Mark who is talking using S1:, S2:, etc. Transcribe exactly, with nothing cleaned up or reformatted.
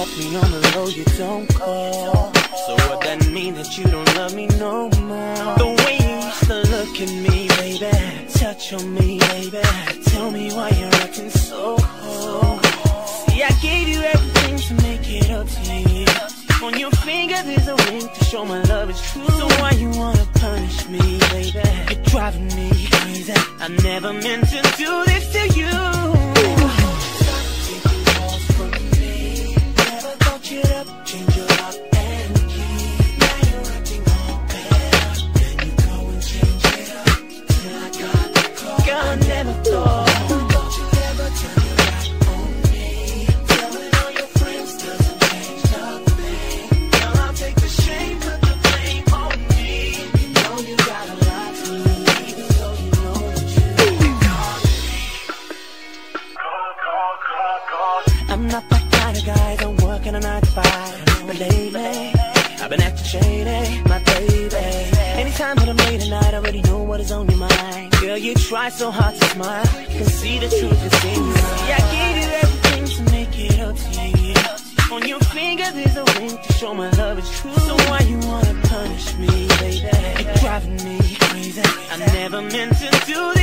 S1: left me on the low, you don't call. So what that mean that you don't love me no more? The way you used to look at me, baby, touch on me, baby, tell me why you're acting so cold. See, I gave you everything to make it up to you. On your finger there's a ring to show my love is true. So why you wanna punish me, baby? You're driving me crazy. I never meant to do this to you. It up, change your lock and key. Now you're acting all bad. Then you go and change it up. Till I got the call. God, I never thought. Don't you ever turn your back on me. Telling all your friends doesn't change nothing. Girl, I'll take the shame, put the blame on me. You know you got a lot to leave, even though you know that you call me. Call, call, call, call. I'm not that kind of guy that working a nine to five, but lately I've been acting shady, my baby. Anytime that I'm late at night, I already know what is on your mind. Girl, you try so hard to smile, can see the truth is in you. See, I gave you everything to make it up to you. On your finger there's a ring to show my love is true. So why you wanna punish me, baby? You're driving me crazy. I never meant to do this.